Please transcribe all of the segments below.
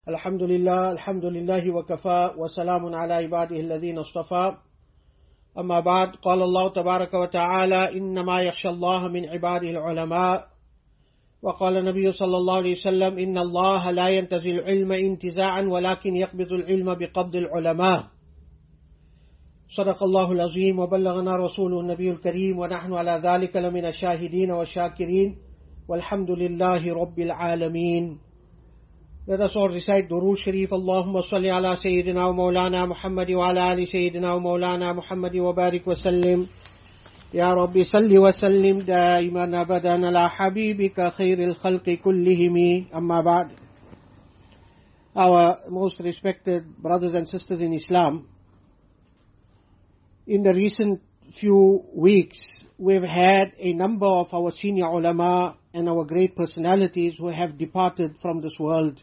الحمد لله وكفى وسلام على عباده الذين اصطفى أما بعد قال الله تبارك وتعالى إنما يخشى الله من عباده العلماء وقال النبي صلى الله عليه وسلم إن الله لا ينتزع العلم انتزاعا ولكن يقبض العلم بقبض العلماء صدق الله العظيم وبلغنا رسوله النبي الكريم ونحن على ذلك لمن الشاهدين والشاكرين والحمد لله رب العالمين. Let us all recite Durood Sharif. Allahumma salli ala Sayyidina wa Mawlana Muhammad wa ala ali Sayyidina wa Mawlana Muhammad wa barik wa sallim. Ya Rabbi salli wa sallim daiman abadan ala habibika khairil khalqi kullihimi. Amma ba'd. Our most respected brothers and sisters in Islam, in the recent few weeks, we've had a number of our senior ulama and our great personalities who have departed from this world.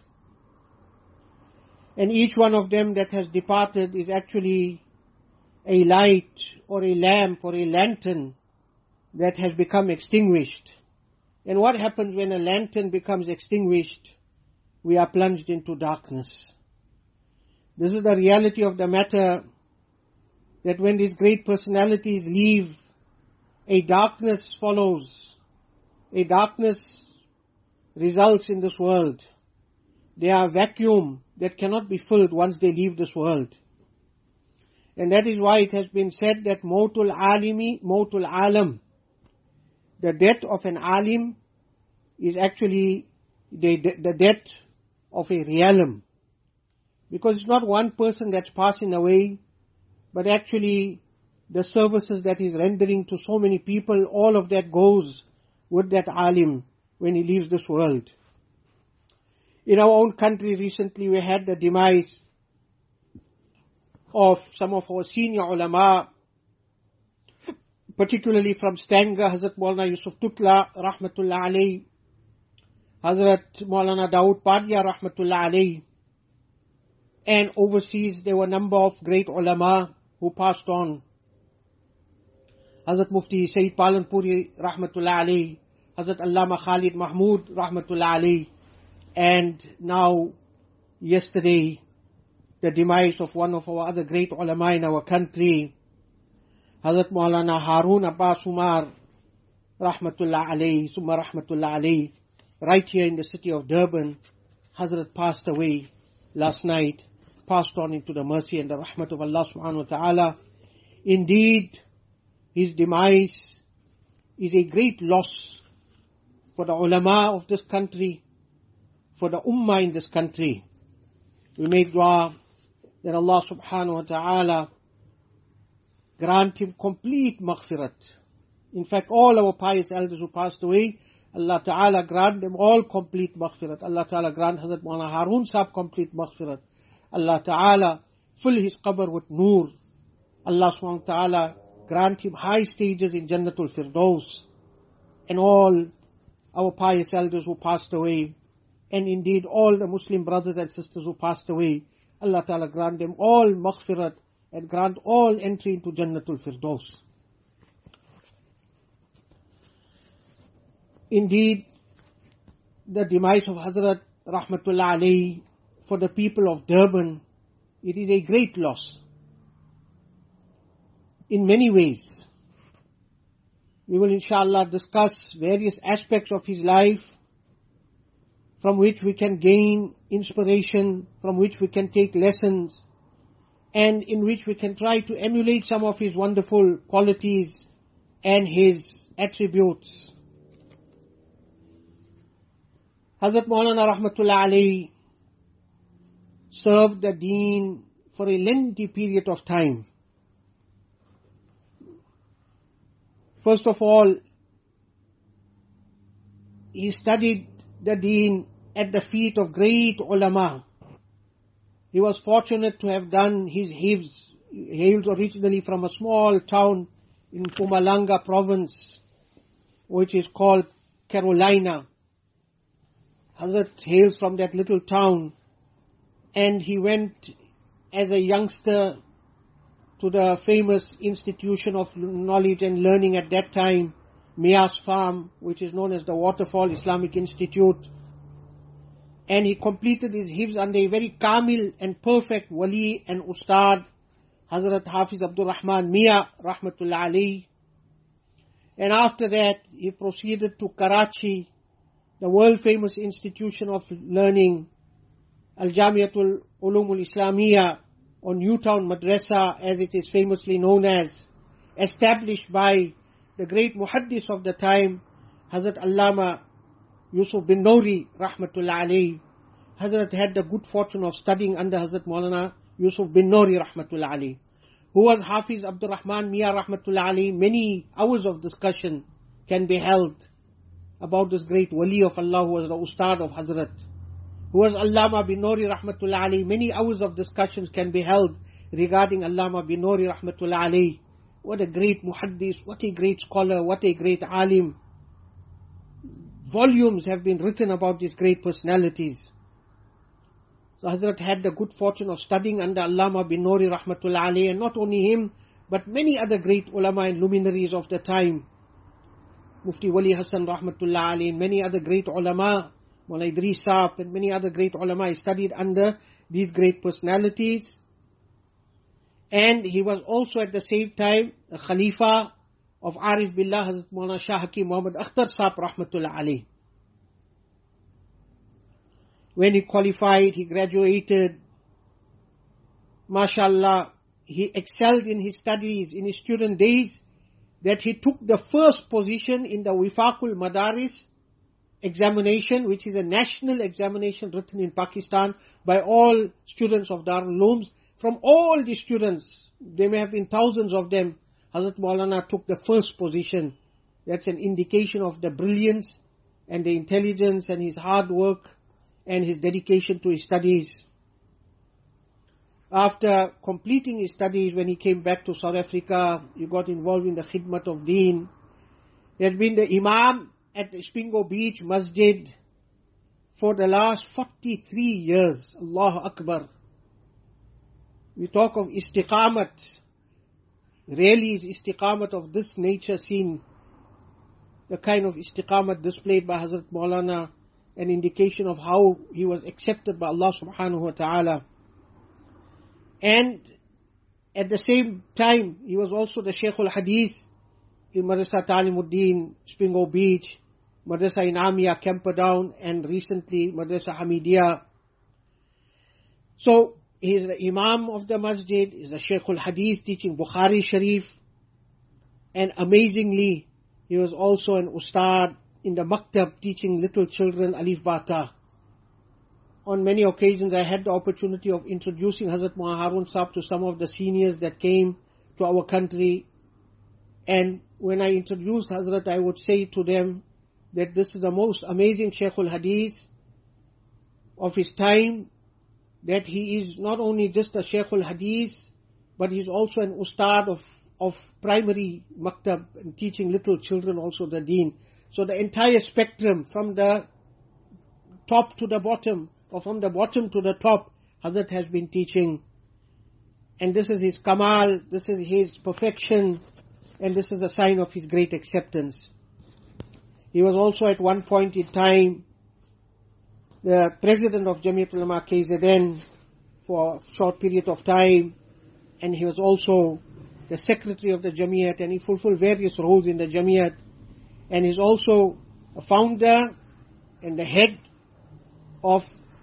And each one of them that has departed is actually a light or a lamp or a lantern that has become extinguished. And what happens when a lantern becomes extinguished? We are plunged into darkness. This is the reality of the matter, that when these great personalities leave, a darkness follows. A darkness results in this world. They are a vacuum that cannot be filled once they leave this world. And that is why it has been said that Mautul Alimi, Mautul Alam, the death of an alim is actually the death of a realm. Because it's not one person that's passing away, but actually the services that he's rendering to so many people, all of that goes with that alim when he leaves this world. In our own country recently we had the demise of some of our senior ulama, particularly from Stanger, Hazrat Maulana Yusuf Tutla, Rahmatullah alayhi, Hazrat Maulana Dawood Padia, Rahmatullah alayhi, and overseas there were a number of great ulama who passed on. Hazrat Mufti Sayyid Palanpuri, Rahmatullah alayhi, Hazrat Allama Khalid Mahmud, Rahmatullah alayhi, and now, yesterday, the demise of one of our other great ulama in our country, Hazrat Maulana Harun Abbas Umar, Rahmatullah alayhi, Summa Rahmatullah alayhi, right here in the city of Durban. Hazrat passed away last night, passed on into the mercy and the rahmat of Allah subhanahu wa ta'ala. Indeed, his demise is a great loss for the ulama of this country, for the ummah in this country. We make dua that Allah subhanahu wa ta'ala grant him complete maghfirat. In fact, all our pious elders who passed away, Allah ta'ala grant them all complete maghfirat. Allah ta'ala grant Hazrat Maulana Harun Sahib complete maghfirat. Allah ta'ala fill his qabr with noor. Allah subhanahu wa ta'ala grant him high stages in Jannatul Firdaus. And all our pious elders who passed away, and indeed all the Muslim brothers and sisters who passed away, Allah Ta'ala grant them all maghfirat and grant all entry into Jannatul Firdaus. Indeed, the demise of Hazrat Rahmatullah alayhi for the people of Durban, it is a great loss. In many ways, we will inshallah discuss various aspects of his life from which we can gain inspiration, from which we can take lessons, and in which we can try to emulate some of his wonderful qualities and his attributes. Hazrat Maulana Rahmatullah alayhi served the deen for a lengthy period of time. First of all, he studied the deen at the feet of great ulama. He was fortunate to have done his hifz. He hails originally from a small town in Mpumalanga province, which is called Carolina. Hazrat hails from that little town, and he went as a youngster to the famous institution of knowledge and learning at that time, Mias Farm, which is known as the Waterfall Islamic Institute. and he completed his hifz under a very kamil and perfect wali and ustad, Hazrat Hafiz Abdul Rahman Mia Rahmatullah alayhi. And after that, he proceeded to Karachi, the world famous institution of learning, Al-Jamiatul Ulumul Islamiyya, or Newtown Madrasa as it is famously known as, established by the great muhaddis of the time, Hazrat Allama Yusuf bin Nouri Rahmatullah alayhi. Hazrat had the good fortune of studying under Hazrat Maulana Yusuf bin Nouri Rahmatullah alayhi, who was Hafiz Abdul Rahman Mia Rahmatullah alayhi. Many hours of discussion can be held about this great wali of Allah who was the ustad of Hazrat, who was Allama bin Nouri Rahmatullah alayhi. Many hours of discussions can be held regarding Allama bin Nouri Rahmatullah alayhi. What a great muhaddis, what a great scholar, what a great alim. Volumes have been written about these great personalities. So Hazrat had the good fortune of studying under Allama bin Nouri Rahmatullah alayhi, and not only him, but many other great ulama and luminaries of the time. Mufti Wali Hassan Rahmatullah alayhi, and many other great ulama, Mullah Idris Saab, and many other great ulama studied under these great personalities. And he was also at the same time the Khalifa of Arif Billah, Hazrat Maulana Shah Hakim Muhammad Akhtar Saab Rahmatullah alayhi. When he qualified, he graduated, mashallah, he excelled in his studies, in his student days, that he took the first position in the Wifaqul Madaris examination, which is a national examination written in Pakistan by all students of Darul Ulooms. From all the students, there may have been thousands of them, Hazrat Maulana took the first position. That's an indication of the brilliance and the intelligence and his hard work and his dedication to his studies. After completing his studies, when he came back to South Africa, he got involved in the khidmat of deen. He had been the imam at the Spingo Beach Masjid for the last 43 years. Allahu Akbar. We talk of istiqamat. Really is istiqamat of this nature seen. The kind of istiqamat displayed by Hazrat Maulana, an indication of how he was accepted by Allah subhanahu wa ta'ala. And at the same time, he was also the Shaykh al-Hadith in Madrasa Talimuddin, Spingo Beach, Madrasa Inamia, Camperdown, and recently Madrasa Hamidiyya. So, he is the Imam of the Masjid, he is the Shaykh al-Hadith teaching Bukhari Sharif, and amazingly, he was also an Ustad in the Maktab teaching little children Alif Bata. On many occasions I had the opportunity of introducing Hazrat Mullah Harun Saab to some of the seniors that came to our country, and when I introduced Hazrat, I would say to them that this is the most amazing Shaykh al-Hadith of his time, that he is not only just a Shaykh al-Hadith, but he is also an Ustad of primary maktab and teaching little children also the deen. So the entire spectrum from the top to the bottom, or from the bottom to the top, Hazrat has been teaching. And this is his kamal, this is his perfection, and this is a sign of his great acceptance. He was also at one point in time the president of Jamiat Ulama KZN for a short period of time, and he was also the secretary of the Jamiat, and he fulfilled various roles in the Jamiat, and he's also a founder and the head of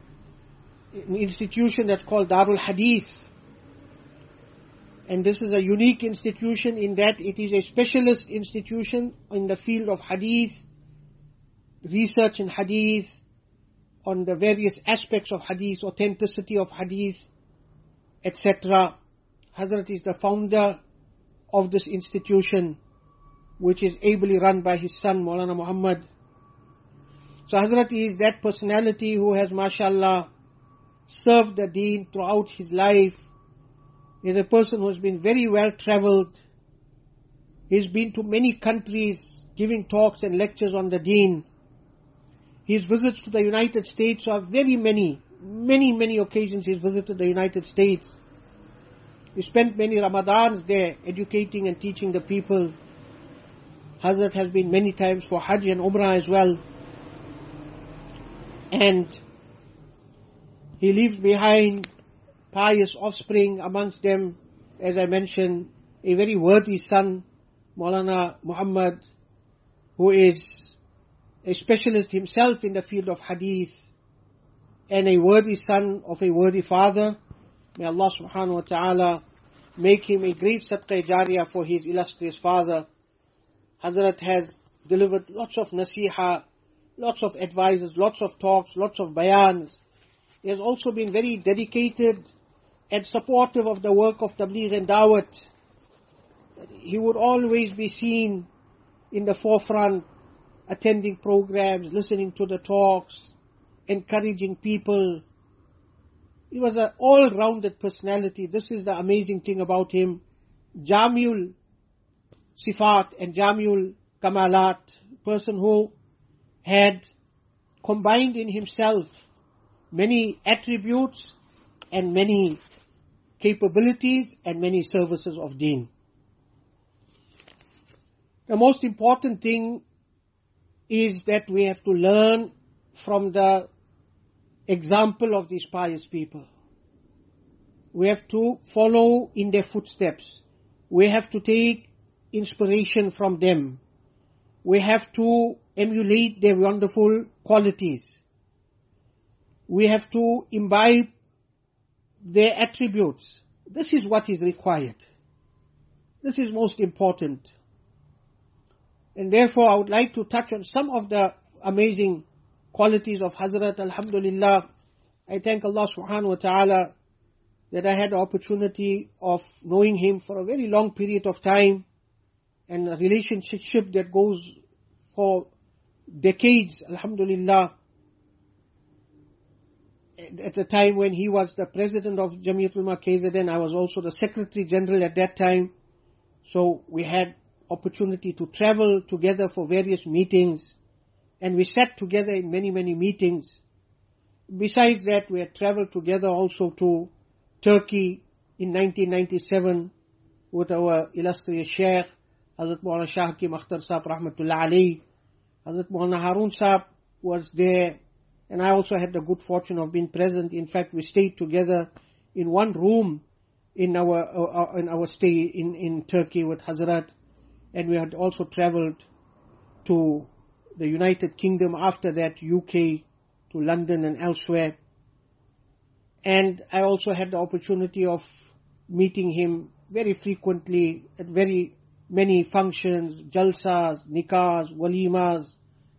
an institution that's called Darul Hadith. And this is a unique institution in that it is a specialist institution in the field of Hadith, research in Hadith, on the various aspects of Hadith, authenticity of Hadith, etc. Hazrat is the founder of this institution, which is ably run by his son Maulana Muhammad. So Hazrat is that personality who has, mashallah, served the deen throughout his life. He is a person who has been very well travelled. He's been to many countries giving talks and lectures on the deen. His visits to the United States are very many occasions he's visited the United States. He spent many Ramadans there educating and teaching the people. Hazrat has been many times for Hajj and Umrah as well. And He leaves behind pious offspring, amongst them, as I mentioned, a very worthy son, Maulana Muhammad, who is a specialist himself in the field of hadith, and a worthy son of a worthy father. May Allah subhanahu wa ta'ala make him a great sadqa jariyah for his illustrious father. Hazrat has delivered lots of nasiha, lots of advices, lots of talks, lots of bayans. He has also been very dedicated and supportive of the work of Tabligh and Dawat. He would always be seen in the forefront, attending programs, listening to the talks, encouraging people. He was an all-rounded personality. This is the amazing thing about him. Jamiul Sifat and Jamiul Kamalat, person who had combined in himself many attributes and many capabilities and many services of deen. The most important thing is that we have to learn from the example of these pious people. We have to follow in their footsteps. We have to take inspiration from them. We have to emulate their wonderful qualities. We have to imbibe their attributes. This is what is required. This is most important. And therefore I would like to touch on some of the amazing qualities of Hazrat. Alhamdulillah, I thank Allah subhanahu wa ta'ala that I had the opportunity of knowing him for a very long period of time, and a relationship that goes for decades, alhamdulillah. At the time when he was the president of Jamiatul Ulama KZN, I was also the secretary general at that time. So we had opportunity to travel together for various meetings, and we sat together in many, many meetings. Besides that, we had traveled together also to Turkey in 1997 with our illustrious Sheikh, Hazrat Maulana Shah Hakim Akhtar Sahib Rahmatullah Alayhi. Hazrat Maulana Harun Sahib was there, and I also had the good fortune of being present. In fact, we stayed together in one room in our stay in Turkey with Hazrat, and we had also traveled to the United Kingdom, after that UK, to London and elsewhere. And I also had the opportunity of meeting him very frequently at very many functions, jalsas, nikahs, walimas,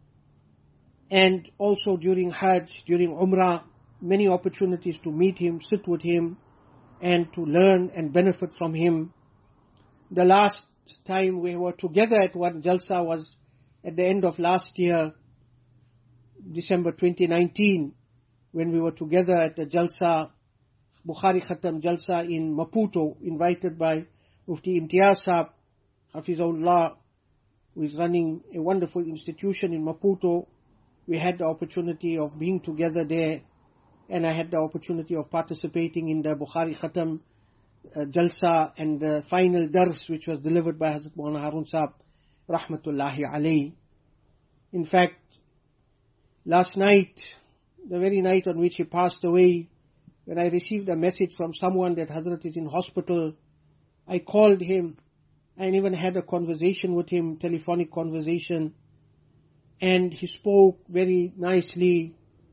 and also during Hajj, during Umrah, many opportunities to meet him, sit with him, and to learn and benefit from him. The last time we were together at one jalsa was at the end of last year, December 2019, when we were together at the jalsa, Bukhari Khatam jalsa in Maputo, invited by Mufti Imtiaz Sahib, Hafizahullah, who is running a wonderful institution in Maputo. We had the opportunity of being together there, and I had the opportunity of participating in the Bukhari Khatam jalsa and the final dars, which was delivered by Hazrat Maulana Harun Sahib Rahmatullahi Alayhi. In fact, last night, the very night on which he passed away, when I received a message from someone that Hazrat is in hospital, I called him and even had a conversation with him, telephonic conversation, and he spoke very nicely,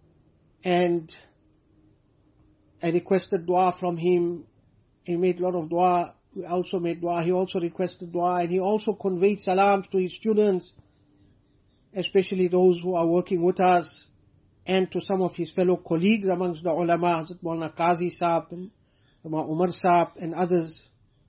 and I requested dua from him. He made a lot of dua. We also made dua. He also requested dua, and he also conveyed salams to his students, especially those who are working with us, and to some of his fellow colleagues amongst the ulama, Hazrat Maulana Qazi Sahib, and Umar Sahib, and others.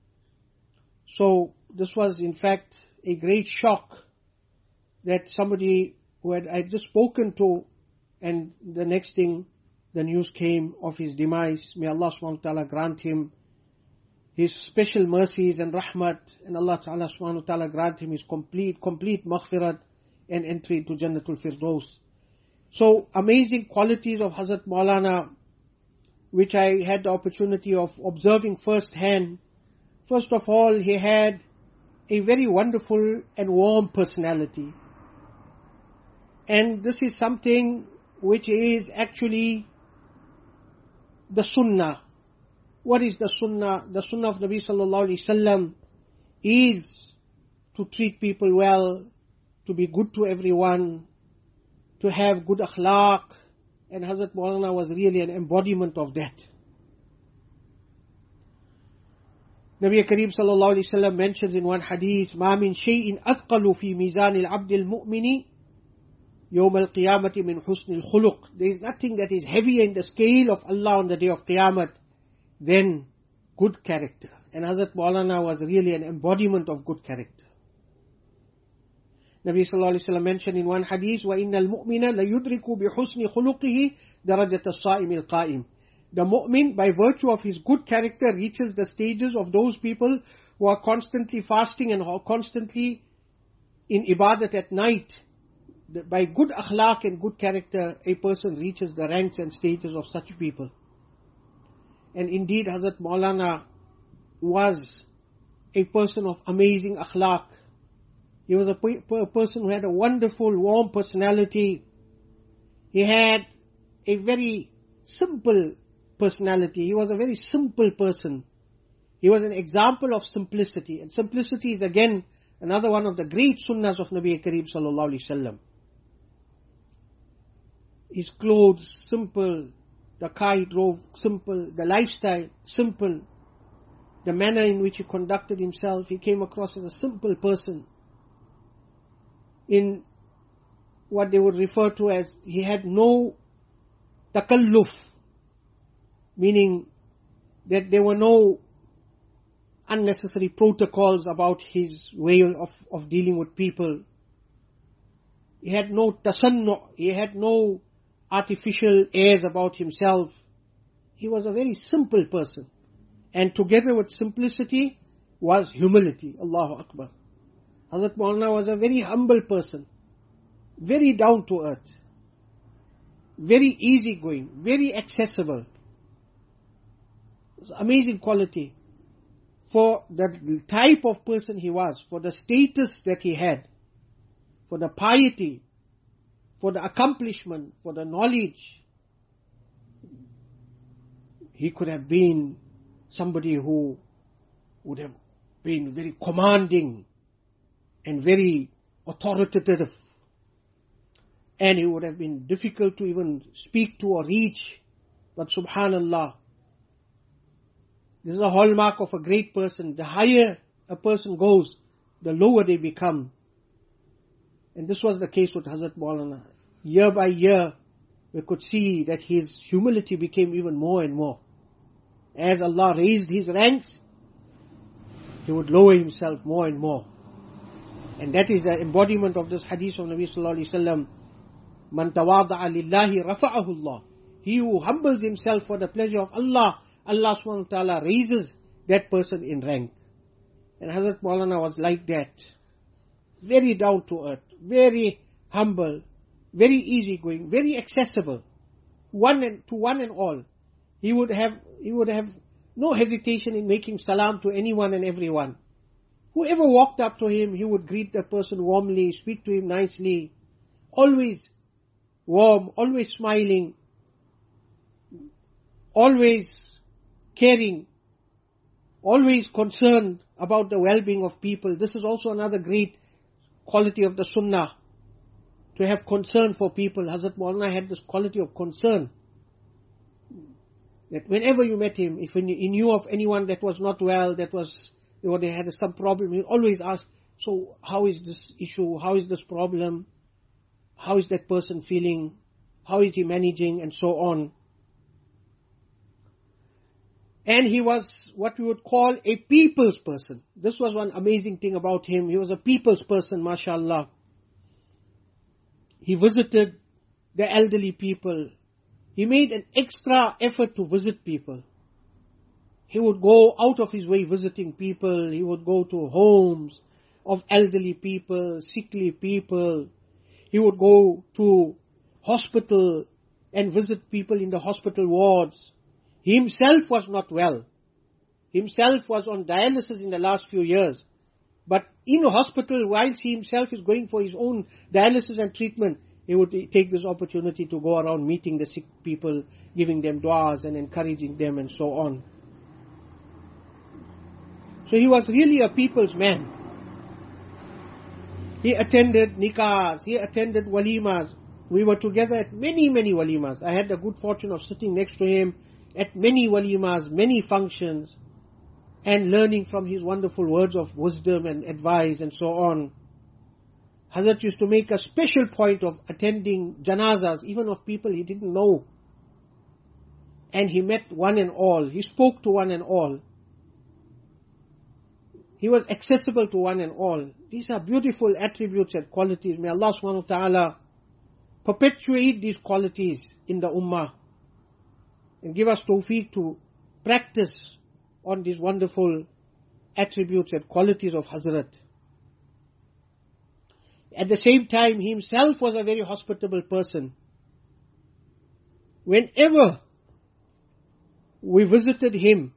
So this was in fact a great shock that somebody who I'd just spoken to, and the next thing, the news came of his demise. May Allah subhanahu wa ta'ala grant him his special mercies and rahmat, and Allah ta'ala subhanahu wa ta'ala grant him his complete maghfirat and entry to Jannatul Firdaus. So amazing qualities of Hazrat Maulana, which I had the opportunity of observing firsthand. First of all, he had a very wonderful and warm personality. And this is something which is actually the sunnah. What is the sunnah? The sunnah of Nabi sallallahu alaihi wasallam is to treat people well, to be good to everyone, to have good akhlaq, and Hazrat Maulana was really an embodiment of that. Nabi Kareem sallallahu alaihi wasallam mentions in one hadith, "Ma min shay'in athqalu fi mizan al-'abd al-mu'mini yawm al-qiyamati min husn al-khuluq." There is nothing that is heavier in the scale of Allah on the day of Qiyamah than good character. And Hazrat Maulana was really an embodiment of good character. Nabi sallallahu alaihi wasallam mentioned in one hadith, وَإِنَّ الْمُؤْمِنَ لَيُدْرِكُ بِحُسْنِ خُلُقِهِ دَرَجَةَ الصَّائِمِ الْقَائِمِ. The mu'min, by virtue of his good character, reaches the stages of those people who are constantly fasting and are constantly in ibadat at night. By good akhlaq and good character, a person reaches the ranks and stages of such people. And indeed, Hazrat Maulana was a person of amazing akhlaq. He was a person who had a wonderful, warm personality. He had a very simple personality. He was a very simple person. He was an example of simplicity. And simplicity is again another one of the great sunnahs of Nabi Kareem sallallahu alaihi wasallam. His clothes, simple. The car he drove, simple. The lifestyle, simple. The manner in which he conducted himself, he came across as a simple person. In what they would refer to as, he had no takalluf, meaning that there were no unnecessary protocols about his way of dealing with people. He had no tasannu, he had no artificial airs about himself. He was a very simple person. And together with simplicity was humility. Allahu Akbar. Hazrat Maulana was a very humble person, very down to earth, very easygoing, very accessible. It was amazing quality for the type of person he was, for the status that he had, for the piety, for the accomplishment, for the knowledge. He could have been somebody who would have been very commanding and very authoritative, and it would have been difficult to even speak to or reach. But subhanallah, this is a hallmark of a great person. The higher a person goes, the lower they become. And this was the case with Hazrat Maulana. Year by year, we could see that his humility became even more and more. As Allah raised his ranks, he would lower himself more and more. And that is the embodiment of this hadith of Nabi sallallahu alaihi wasallam. Man tawada'a lillahi rafa'ahu Allah. He who humbles himself for the pleasure of Allah, Allah subhanahu wa ta'ala raises that person in rank. And Hazrat Maulana was like that. Very down to earth, very humble, very easygoing, very accessible. One and all. He would have no hesitation in making salam to anyone and everyone. Whoever walked up to him, he would greet that person warmly, speak to him nicely, always warm, always smiling, always caring, always concerned about the well-being of people. This is also another great quality of the sunnah, to have concern for people. Hazrat Maulana had this quality of concern, that whenever you met him, if he knew of anyone that was not well, or they had some problem, he always asked, so how is this issue, how is this problem, how is that person feeling, how is he managing, and so on. And he was what we would call a people's person. This was one amazing thing about him. He was a people's person, mashallah. He visited the elderly people. He made an extra effort to visit people. He would go out of his way visiting people. He would go to homes of elderly people, sickly people. He would go to hospital and visit people in the hospital wards. He himself was not well. Himself was on dialysis in the last few years. But in a hospital, whilst he himself is going for his own dialysis and treatment, he would take this opportunity to go around meeting the sick people, giving them du'as and encouraging them and so on. So he was really a people's man. He attended nikahs, he attended walimas. We were together at many, many walimas. I had the good fortune of sitting next to him at many walimas, many functions, and learning from his wonderful words of wisdom and advice and so on. Hazrat used to make a special point of attending janazas, even of people he didn't know. And he met one and all. He spoke to one and all. He was accessible to one and all. These are beautiful attributes and qualities. May Allah subhanahu wa ta'ala perpetuate these qualities in the ummah and give us tawfiq to practice on these wonderful attributes and qualities of Hazrat. At the same time, he himself was a very hospitable person. Whenever we visited him,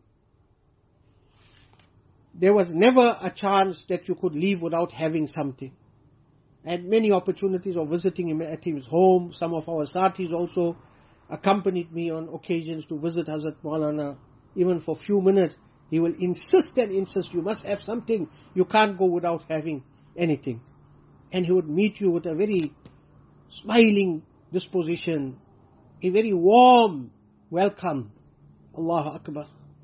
there was never a chance that you could leave without having something. I had many opportunities of visiting him at his home. Some of our satis also accompanied me on occasions to visit Hazrat Maulana. Even for a few minutes, he will insist and insist, you must have something. You can't go without having anything. And he would meet you with a very smiling disposition, a very warm welcome. Allahu Akbar.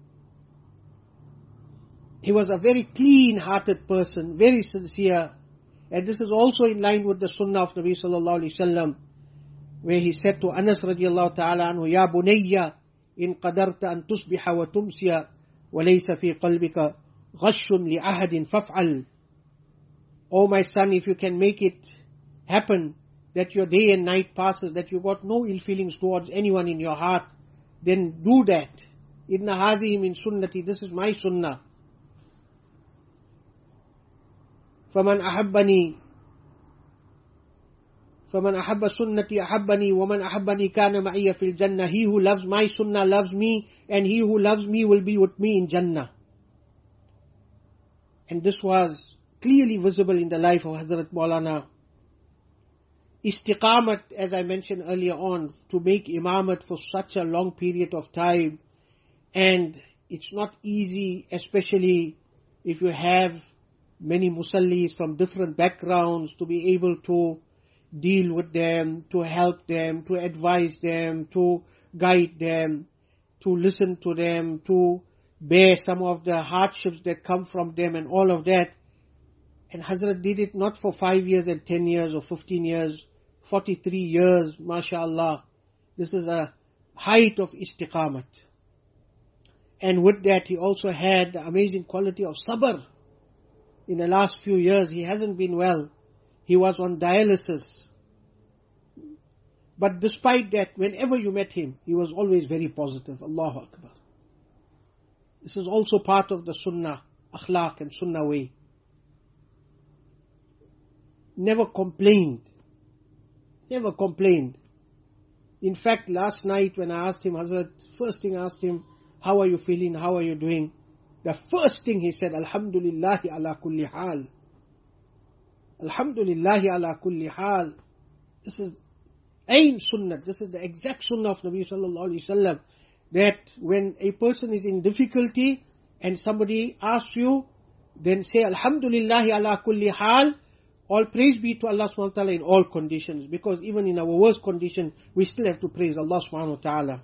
He was a very clean-hearted person, very sincere. And this is also in line with the sunnah of Nabi sallallahu alaihi wasallam, where he said to Anas radiallahu ta'ala anhu, Ya bunayya, in qadarta an tusbiha wa tumsiya, wa laysa fi qalbika ghashun li ahadin faf'al. Oh my son, if you can make it happen, that your day and night passes, that you got no ill feelings towards anyone in your heart, then do that. Inna hadhihi min sunnati, this is my sunnah. فَمَنْ أَحَبَّنِي سُنَّتِي أَحَبَّنِي وَمَنْ أَحَبَّنِي كَانَ مَعِيَ فِي الْجَنَّةِ. He who loves my sunnah loves me, and he who loves me will be with me in Jannah. And this was clearly visible in the life of Hazrat Maulana. Istiqamat, as I mentioned earlier on, to make imamat for such a long period of time. And it's not easy, especially if you have many musallis from different backgrounds, to be able to deal with them, to help them, to advise them, to guide them, to listen to them, to bear some of the hardships that come from them and all of that. And Hazrat did it not for 5 years and 10 years or 15 years, 43 years, mashallah. This is a height of istiqamat. And with that, he also had the amazing quality of sabr. In the last few years, he hasn't been well. He was on dialysis. But despite that, whenever you met him, he was always very positive. Allahu Akbar. This is also part of the sunnah, akhlaq and sunnah way. Never complained. Never complained. In fact, last night when I asked him, Hazrat, first thing I asked him, how are you feeling? How are you doing? The first thing he said, Alhamdulillahi ala kulli hal. Alhamdulillahi ala kulli hal. This is ain sunnah. This is the exact sunnah of Nabi sallallahu alaihi wasallam. That when a person is in difficulty and somebody asks you, then say Alhamdulillahi ala kulli hal. All praise be to Allah subhanahu wa ta'ala in all conditions. Because even in our worst condition, we still have to praise Allah subhanahu wa ta'ala.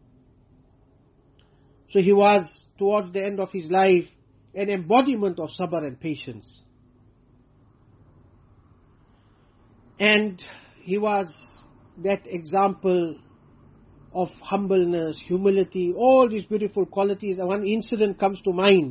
So he was, towards the end of his life, an embodiment of sabr and patience. And he was that example of humbleness, humility, all these beautiful qualities. And one incident comes to mind.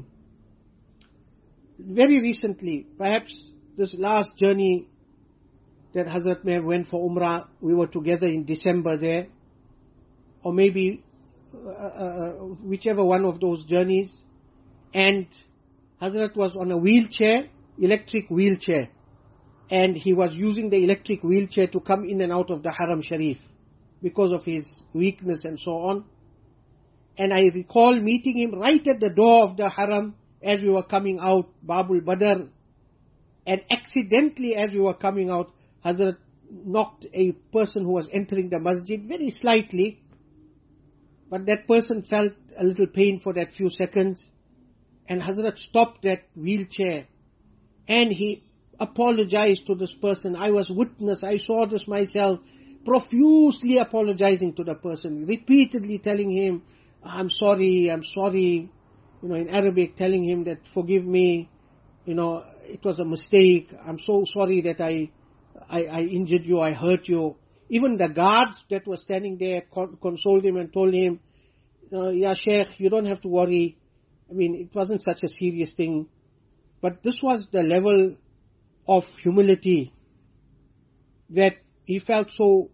Very recently, perhaps this last journey that Hazrat may have went for Umrah, we were together in December there, or maybe whichever one of those journeys, and Hazrat was on a wheelchair, electric wheelchair, and he was using the electric wheelchair to come in and out of the Haram Sharif because of his weakness and so on. And I recall meeting him right at the door of the Haram as we were coming out, Babul Badr, and accidentally as we were coming out, Hazrat knocked a person who was entering the masjid very slightly, but that person felt a little pain for that few seconds, and Hazrat stopped that wheelchair and he apologized to this person. I was witness, I saw this myself, profusely apologizing to the person, repeatedly telling him, I'm sorry, in Arabic, telling him that forgive me, it was a mistake, I'm so sorry that I injured you, I hurt you. Even the guards that were standing there consoled him and told him, Ya Sheikh, you don't have to worry. I mean, it wasn't such a serious thing. But this was the level of humility that he felt so,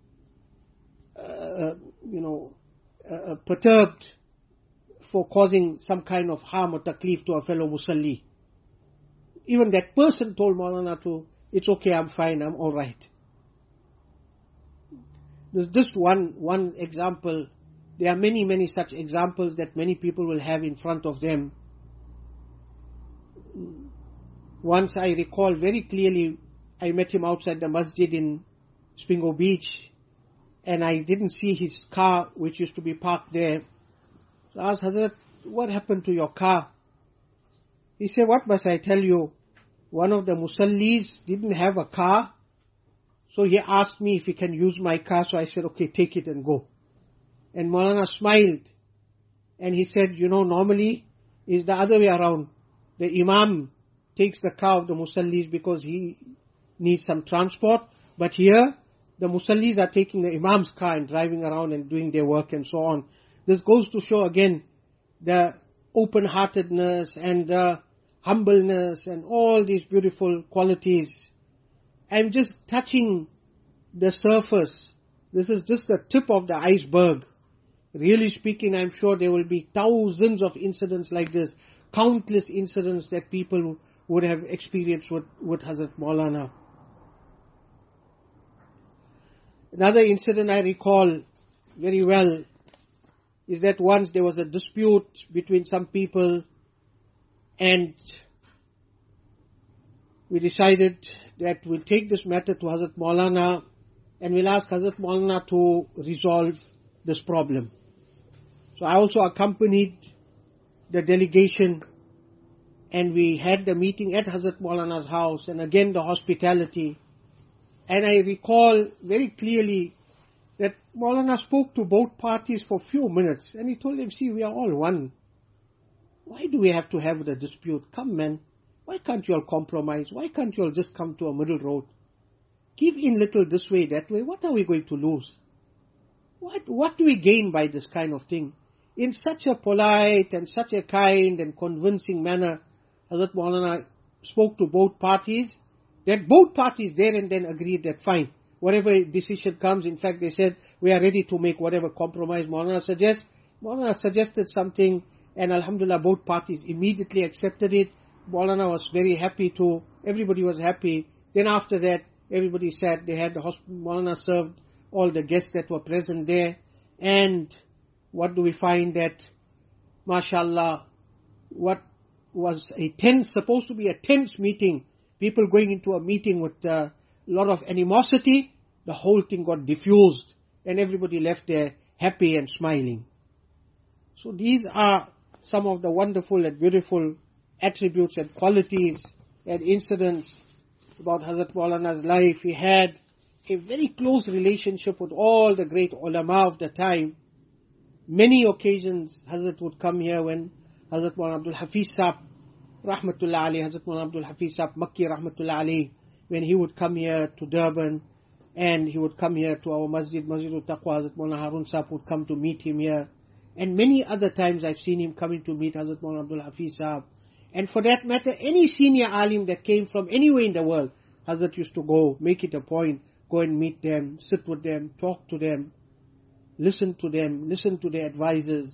perturbed for causing some kind of harm or taklif to a fellow Musalli. Even that person told Maulana to, it's okay, I'm fine, I'm alright. There's just one example. There are many, many such examples that many people will have in front of them. Once I recall very clearly, I met him outside the masjid in Spingo Beach, and I didn't see his car, which used to be parked there. So I asked Hazrat, what happened to your car? He said, what must I tell you? One of the Musallis didn't have a car, so he asked me if he can use my car, so I said, okay, take it and go. And Maulana smiled, and he said, normally it's the other way around. The Imam takes the car of the Musallis because he needs some transport, but here the Musallis are taking the Imam's car and driving around and doing their work and so on. This goes to show again the open-heartedness and the humbleness and all these beautiful qualities. I'm just touching the surface. This is just the tip of the iceberg. Really speaking, I'm sure there will be thousands of incidents like this, countless incidents that people would have experienced with Hazrat Maulana. Another incident I recall very well is that once there was a dispute between some people, and we decided that we'll take this matter to Hazrat Maulana and we'll ask Hazrat Maulana to resolve this problem. So I also accompanied the delegation, and we had the meeting at Hazrat Maulana's house, and again the hospitality. And I recall very clearly that Maulana spoke to both parties for a few minutes, and he told them, see, we are all one. Why do we have to have the dispute? Come, man. Why can't you all compromise? Why can't you all just come to a middle road? Give in little this way, that way. What are we going to lose? What do we gain by this kind of thing? In such a polite and such a kind and convincing manner, Hazrat Maulana spoke to both parties, that both parties there and then agreed that fine, whatever decision comes, in fact they said, we are ready to make whatever compromise Maulana suggests. Maulana suggested something, and Alhamdulillah both parties immediately accepted it. Maulana was very happy too, everybody was happy. Then after that, everybody sat, they had the hospital, Maulana served all the guests that were present there, and what do we find? That, mashallah, what was supposed to be a tense meeting, people going into a meeting with a lot of animosity, the whole thing got diffused, and everybody left there happy and smiling. So these are some of the wonderful and beautiful attributes and qualities and incidents about Hazrat Maulana's life. He had a very close relationship with all the great ulama of the time. Many occasions Hazrat would come here when Hazrat Maulana Abdul Hafiz Sahib, Rahmatullah alayhi, Hazrat Maulana Abdul Hafiz Sahib Makki Rahmatullah alayhi, when he would come here to Durban, and he would come here to our masjid, Masjidul Taqwa, Hazrat Maulana Harun Sahib would come to meet him here. And many other times I've seen him coming to meet Hazrat Maulana Abdul Hafiz Sahib. And for that matter, any senior alim that came from anywhere in the world, Hazrat used to go, make it a point, go and meet them, sit with them, talk to them, listen to their advisors.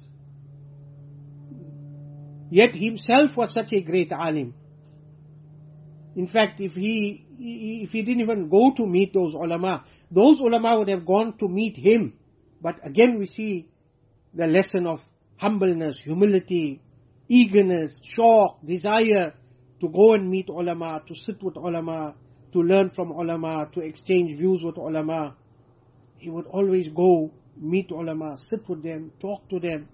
Yet himself was such a great alim. In fact, if he didn't even go to meet those ulama would have gone to meet him. But again we see the lesson of humbleness, humility, eagerness, shauq, desire to go and meet ulama, to sit with ulama, to to learn from ulama, to exchange views with ulama. He would always go meet ulama, sit with them, talk to them.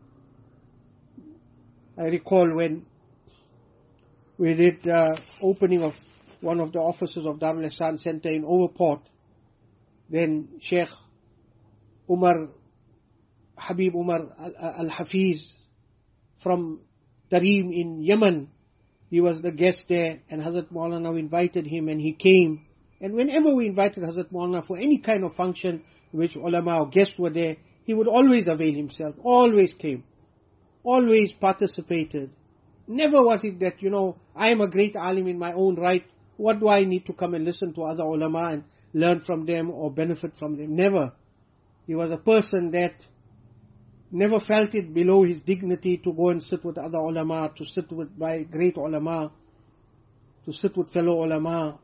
I recall when we did opening of one of the offices of Darul Ihsan Center in Overport, then Sheikh Habib Umar Al-Hafiz from Tarim in Yemen, he was the guest there, and Hazrat Maulana invited him and he came. And whenever we invited Hazrat Maulana for any kind of function in which ulama or guests were there, he would always avail himself, always came, always participated. Never was it that, I am a great alim in my own right, what do I need to come and listen to other ulama and learn from them or benefit from them? Never. He was a person that never felt it below his dignity to go and sit with other ulama, to sit by great ulama, to sit with fellow ulama.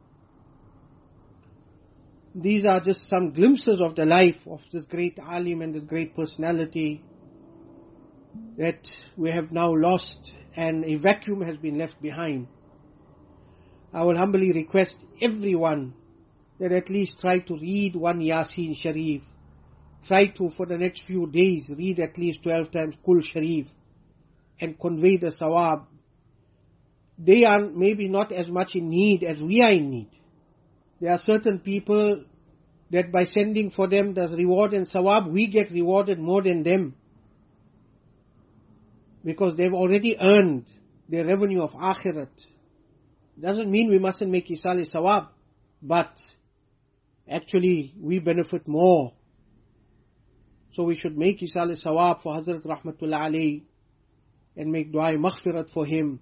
These are just some glimpses of the life of this great alim and this great personality that we have now lost, and a vacuum has been left behind. I will humbly request everyone that at least try to read one Yasin Sharif. Try to, for the next few days, read at least 12 times Kul Sharif and convey the sawab. They are maybe not as much in need as we are in need. There are certain people that by sending for them the reward and sawab, we get rewarded more than them, because they've already earned their revenue of akhirat. Doesn't mean we mustn't make isal sawab, but actually we benefit more. So we should make isal sawab for Hazrat Rahmatullah alayhi and make dua maghfirat for him.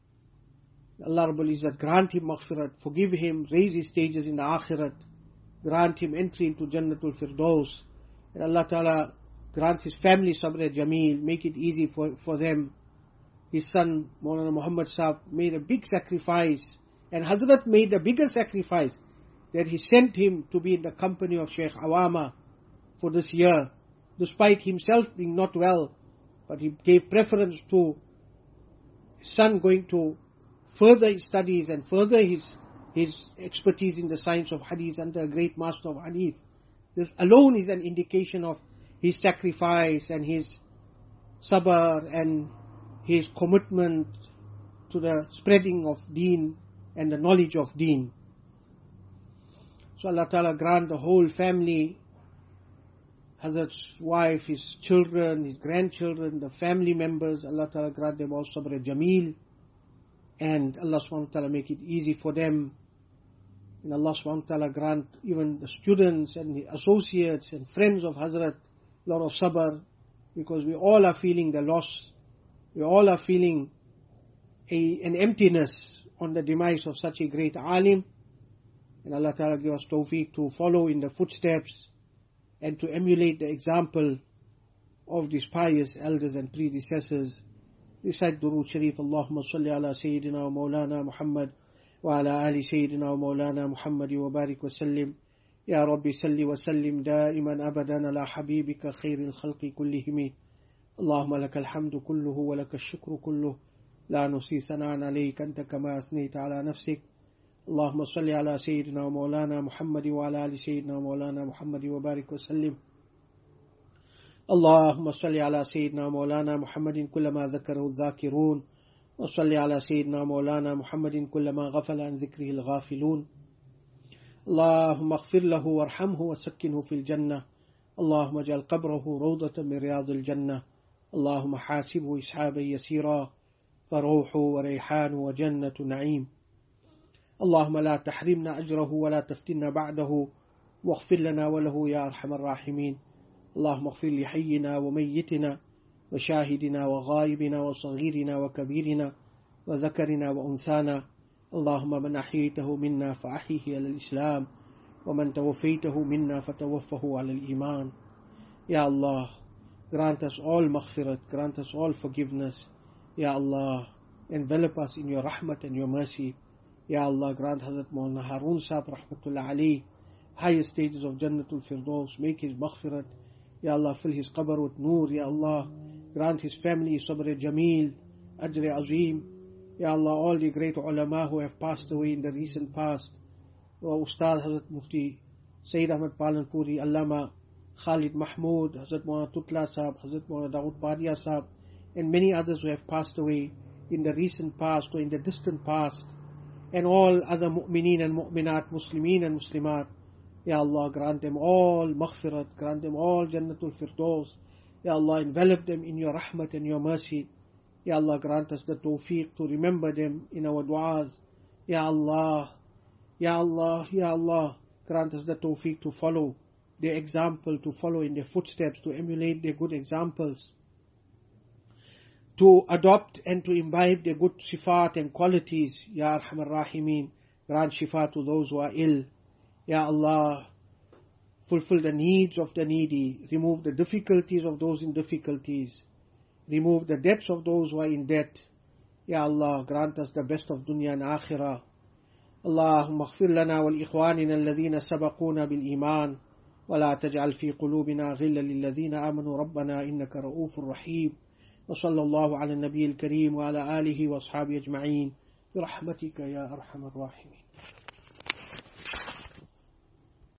Allah Rabbul Izzat grant him maghfirat, forgive him, raise his stages in the akhirat, grant him entry into Jannatul Firdaus, and Allah Ta'ala grant his family sabr jameel, make it easy for them. His son Maulana Muhammad Sahab made a big sacrifice, and Hazrat made a bigger sacrifice, that he sent him to be in the company of Sheikh Awama for this year, despite himself being not well, but he gave preference to his son going to further his studies and further his expertise in the science of hadith under a great master of hadith. This alone is an indication of his sacrifice and his sabr and his commitment to the spreading of deen and the knowledge of deen. So Allah Ta'ala grant the whole family, Hazrat's wife, his children, his grandchildren, the family members, Allah Ta'ala grant them all sabr jameel, and Allah subhanahu wa ta'ala make it easy for them. And Allah subhanahu wa ta'ala grant even the students and the associates and friends of Hazrat a lot of sabr, because we all are feeling the loss. We all are feeling an emptiness on the demise of such a great alim. And Allah Ta'ala give us tawfiq to follow in the footsteps and to emulate the example of these pious elders and predecessors. Recite Durood Sharif, Allahumma salli ala Sayyidina wa Mawlana Muhammad wa ala ali Sayyidina wa Mawlana Muhammad wa barik wa sallim. Ya Rabbi salli wa sallim daiman abadan ala habibika khairil khalqi kullihimi. Allahumma lakal hamdu kulluhu wa lakal shukru kulluhu. La nusi sana'an alayka anta kama athnayta ala nafsik. اللهم صل على سيدنا ومولانا محمد وعلى آل سيدنا ومولانا محمد وبارك وسلم. اللهم صل على سيدنا ومولانا محمد كلما ذكره الذاكرون، وصل على سيدنا ومولانا محمد كلما غفل عن ذكره الغافلون. اللهم اغفر له وارحمه وسكنه في الجنة. اللهم اجعل قبره روضة من رياض الجنة. اللهم حاسبه إسحابا يسيرا، فروح وريحان وجنة نعيم. اللهم لا تحرمنا أجره ولا تفتنا بعده، واغفر لنا وله يا أرحم الراحمين. اللهم اغفر لحينا وميتنا وشاهدنا وغائبنا وصغيرنا وكبيرنا وذكرنا وأنثانا. اللهم من أحييته منا فأحيه على الإسلام، ومن توفيته منا فتوفه على الإيمان. Ya Allah, grant us all maghfirat, grant us all forgiveness. Ya Allah, envelop us in your rahmat and your mercy. Ya Allah, grant Hazrat Maulana Harun Sahib Rahmatullah alayhi highest stages of Jannatul Firdaus, make his maghfirat. Ya Allah, fill his qabr with noor. Ya Allah, grant his family sabr jameel, ajr azim. Ya Allah, all the great ulama who have passed away in the recent past, our Ustad Hazrat Mufti Sayyid Ahmad Palanpuri, Allama Khalid Mahmood, Hazrat Maulana Tutla Sahab, Hazrat Maulana Dawood Badia Sahab, and many others who have passed away in the recent past or in the distant past, and all other mu'mineen and mu'minat, Muslimeen and Muslimat. Ya Allah, grant them all maghfirat, grant them all Jannatul Firdaus. Ya Allah, envelop them in your rahmat and your mercy. Ya Allah, grant us the tawfiq to remember them in our du'as. Ya Allah, Ya Allah, Ya Allah, grant us the tawfiq to follow their example, to follow in their footsteps, to emulate their good examples, to adopt and to imbibe their good sifat and qualities. Ya Arhamar Rahimeen, grant shifa to those who are ill. Ya Allah, fulfill the needs of the needy, remove the difficulties of those in difficulties, remove the debts of those who are in debt. Ya Allah, grant us the best of dunya and akhirah. اللهم اغفر لنا ولإخواننا الذين سبقونا بالإيمان ولا تجعل في قلوبنا غلا للذين آمنوا ربنا إنك رؤوف رحيم وصلى الله على النبي الكريم وعلى آله وأصحابه أجمعين برحمتك يا أرحم الراحمين.